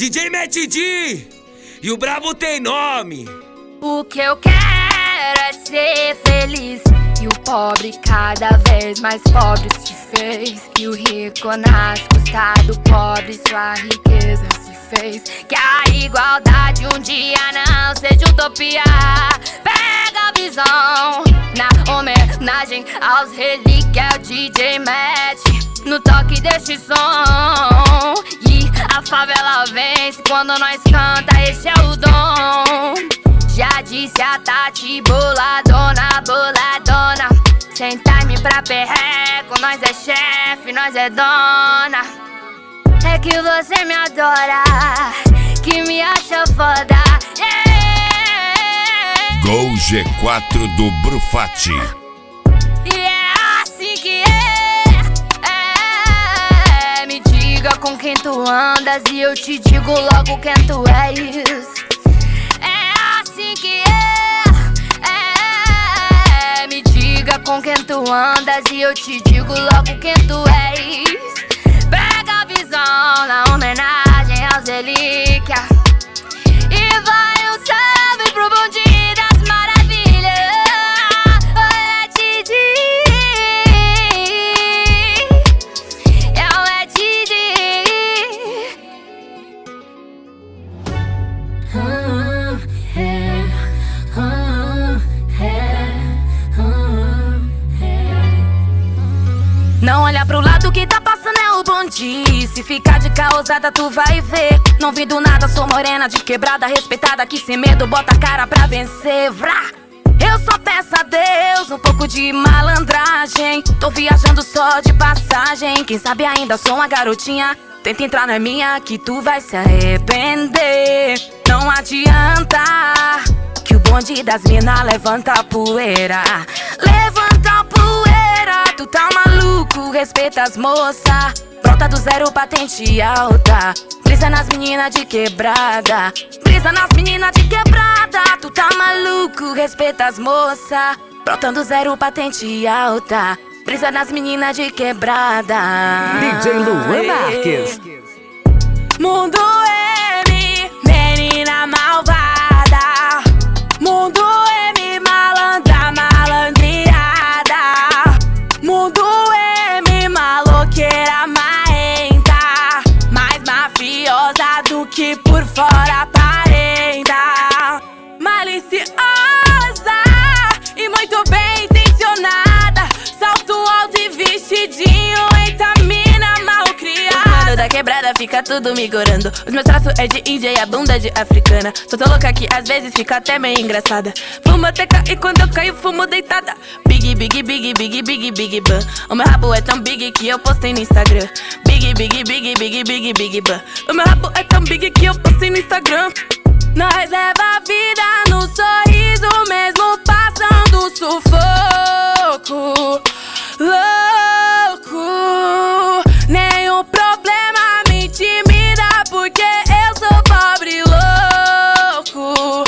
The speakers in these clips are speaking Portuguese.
DJ Matt D e o brabo tem nome. O que eu quero é ser feliz, e o pobre cada vez mais pobre se fez, e o rico nas custas do pobre sua riqueza se fez. Que a igualdade um dia não seja utopia. Pega a visão na homenagem aos relíquias DJ Matt no toque deste som. E a favela vence quando nós canta, esse é o dom. Já disse a Tati, boladona, boladona. Sem time pra perreco, nós é chefe, nós é dona. É que você me adora, que me acha foda, yeah. Gol G4 do Brufatti. E é assim que é. Me diga com quem tu andas e eu te digo logo quem tu és. É assim que é. Me diga com quem tu andas e eu te digo logo quem tu és. Pega a visão na homenagem aos relíquias e vai um salve pro bonde das maravilhas. Olha, Didi, é Didi. Não olha pro lado que tá passando é o bonde. Se ficar de causada tu vai ver. Não vi do nada, sou morena de quebrada, respeitada que sem medo bota a cara pra vencer. Vrá! Eu só peço a Deus um pouco de malandragem. Tô viajando só de passagem. Quem sabe ainda sou uma garotinha. Tenta entrar na minha que tu vai se arrepender. Não adianta, que o bonde das mina levanta a poeira. Levanta a poeira, tu tá maluco, respeita as moça. Brota do zero, patente alta. Brisa nas meninas de quebrada. Brisa nas meninas de quebrada. Tu tá maluco, respeita as moça. Brota do zero, patente alta. Brisa nas meninas de quebrada. DJ Luan Marques. Mundo M, menina malvada. Mundo M, malandra, malandreada. Mundo M, maloqueira, marrenta. Mais mafiosa do que por fora aparenta. Maliciosa e muito bem intencionada. Salto alto e vestidinho, eita mina mal criada. Mano da quebrada fica tudo me gorando. Os meus traços é de índia e a bunda de africana. Só tô louca que às vezes fica até meio engraçada. Fumo até cair quando eu caio, fumo deitada. Big, big, big, big, big, big bang. O meu rabo é tão big que eu postei no Instagram. Big, big, big, big, big, big bang. O meu rabo é tão big que eu postei no Instagram. Nós leva a vida no sorriso, mesmo passando sufoco. Louco, nenhum problema me intimida, porque eu sou pobre louco.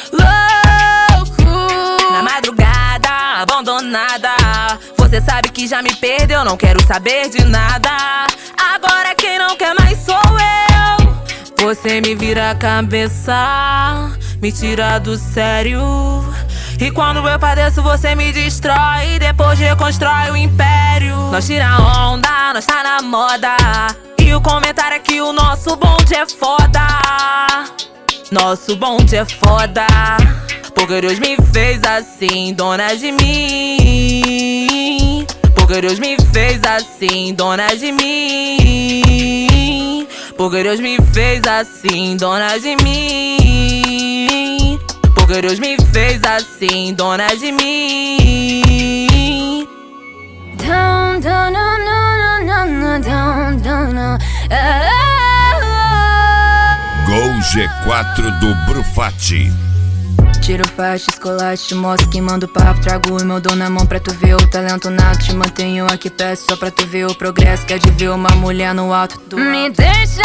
Louco, na madrugada, abandonada. Você sabe que já me perdeu, não quero saber de nada. Agora quem não quer mais sou eu. Você me vira a cabeça, me tira do sério. E quando eu padeço você me destrói, depois reconstrói o império. Nós tira onda, nós tá na moda. E o comentário é que o nosso bonde é foda. Nosso bonde é foda, porque Deus me fez assim, dona de mim. Porque Deus me fez assim, dona de mim. Porque Deus me fez assim, dona de mim. Porque Deus me fez assim, dona de mim. Down, down, down, down, down, down, down. Gol G4 do Brufatti. Tiro faixa, escolaste, mostro que mando papo. Trago o meu dom na mão pra tu ver o talento nato. Te mantenho aqui perto só pra tu ver o progresso. Quer de ver uma mulher no alto do me deixa,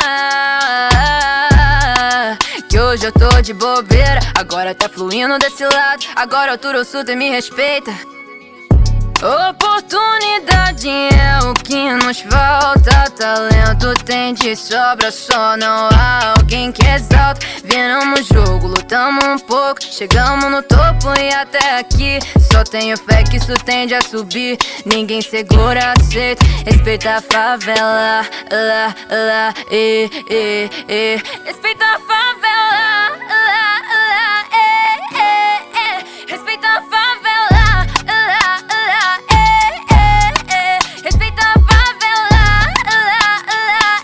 que hoje eu tô de bobeira. Agora tá fluindo desse lado. Agora altura eu suto e me respeita. Oportunidade é o que nos falta. Talento tu tem de sobra, só não há alguém que exalta. Viramos jogo, lutamos um pouco, chegamos no topo e até aqui. Só tenho fé que isso tende a subir, ninguém segura, aceita. Respeita a favela, lá, lá, respeita a favela, lá, lá, respeita a favela, lá, lá, respeita a favela, lá, lá,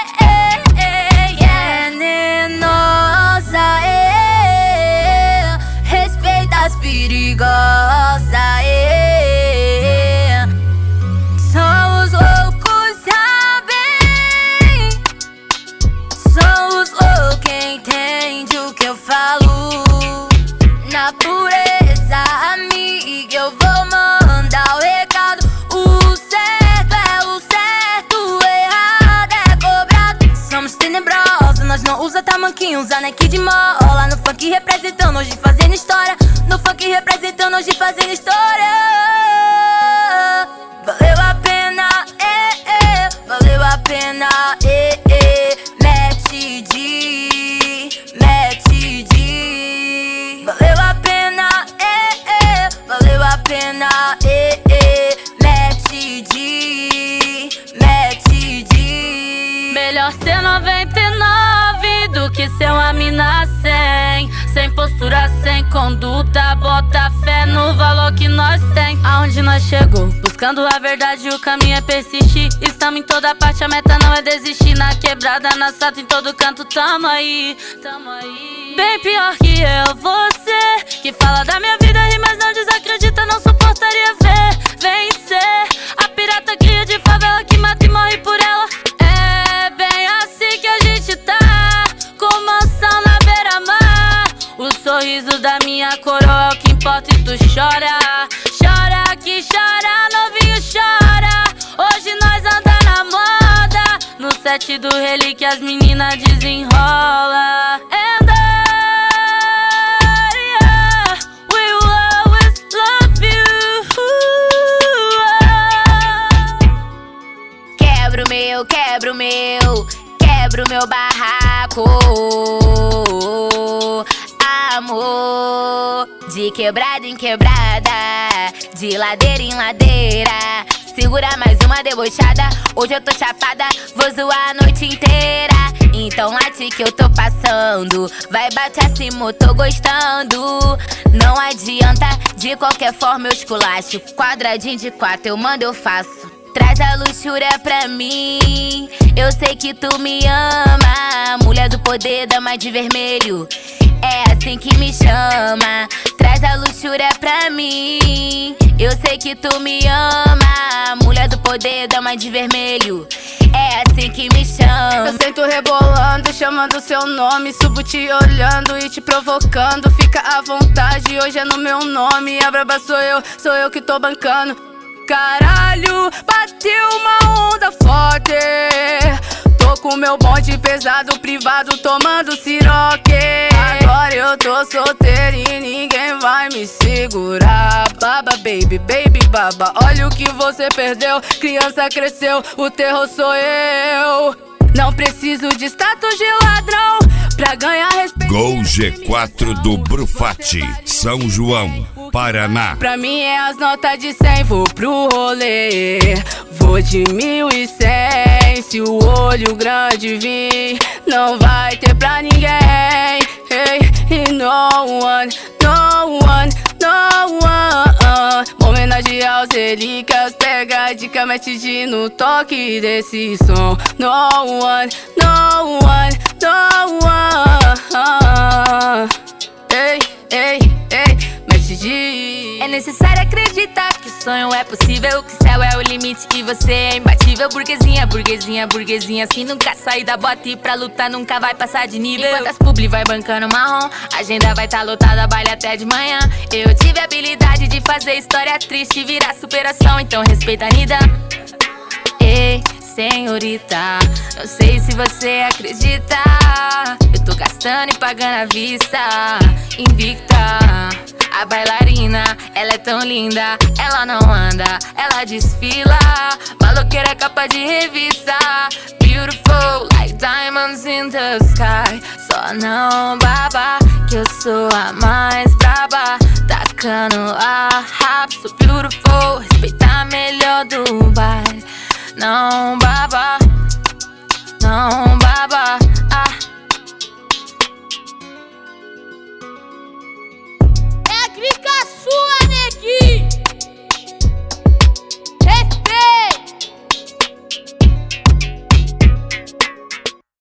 venenosa, respeita as perigosas, são os loucos, sabem, são os loucos que entendem o que eu falo. Na pureza, amiga, eu vou mandar o recado. O certo é o certo, o errado é cobrado. Somos tenebrosos, nós não usa tamanquinho, usa Nike de mola. No funk representando, hoje fazendo história. No funk representando, hoje fazendo história. Valeu a pena, valeu a pena, mete de, valeu a pena, valeu a pena, mete de. Melhor ser 99 do que ser uma mina 100. Sem postura, sem conduta, bota fé no valor que nós tem. Aonde nós chegou, buscando a verdade, o caminho é persistir. Estamos em toda parte, a meta não é desistir. Na quebrada, na sata, em todo canto, tamo aí, tamo aí. Bem pior que eu, você que fala da minha vida, ri, mas não desacredita, não suportaria ver vencer a pirata cria de favela que mata e morre por ela. É bem assim que a gente tá, com mansão na beira-mar. O sorriso da minha coroa é o que importa e tu chora. Chora que chora, novinho chora. Hoje nós anda na moda, no set do relíquia as meninas desenrola. And we will always love you. Quebra o meu barraco, amor. De quebrada em quebrada, de ladeira em ladeira. Segura mais uma debochada, hoje eu tô chapada, vou zoar a noite inteira. Então late que eu tô passando, vai bater acima, eu tô gostando. Não adianta, de qualquer forma eu esculacho. Quadradinho de 4 eu mando, eu faço. Traz a luxúria pra mim, eu sei que tu me ama. Mulher do poder, dama de vermelho, é assim que me chama. Traz a luxúria pra mim, eu sei que tu me ama. Mulher do poder, dama de vermelho, é assim que me chama. Eu sento rebolando, chamando seu nome. Subo te olhando e te provocando. Fica à vontade, hoje é no meu nome. A braba sou eu que tô bancando. Caralho, bateu uma onda forte. Tô com meu bonde pesado, privado, tomando siroque. Agora eu tô solteiro e ninguém vai me segurar. Baba, baby, baby, baba, olha o que você perdeu. Criança cresceu, o terror sou eu. Não preciso de status de ladrão pra ganhar respeito. Gol G4 do Brufatti, São João, Paraná. Pra mim é as notas de 100, vou pro rolê. Vou de 1100, se o olho grande vir, não vai ter pra ninguém. Hey, e no one, no one, no one. Homenagem aos relíquias, pega a dica, mete de no toque desse som. No one, no one, no one. Ei, ei, ei, mete de. É necessário acreditar que o sonho é possível, que o céu é o limite e você é imbatível. Burguesinha, burguesinha, burguesinha, se nunca sair da bota e pra lutar nunca vai passar de nível. Enquanto as publi vai bancando marrom, a agenda vai tá lotada, baile até de manhã. Eu tive a habilidade de fazer história triste virar superação, então respeita a Nida. Ei, senhorita, não sei se você acredita, eu tô gastando e pagando à vista, invicta. A bailarina, ela é tão linda, ela não anda, ela desfila. Maloqueira é capa de revista, beautiful, like diamonds in the sky. Só não baba, que eu sou a mais braba. Tacando a rap, so beautiful, respeita a melhor do baile. Não baba, não baba.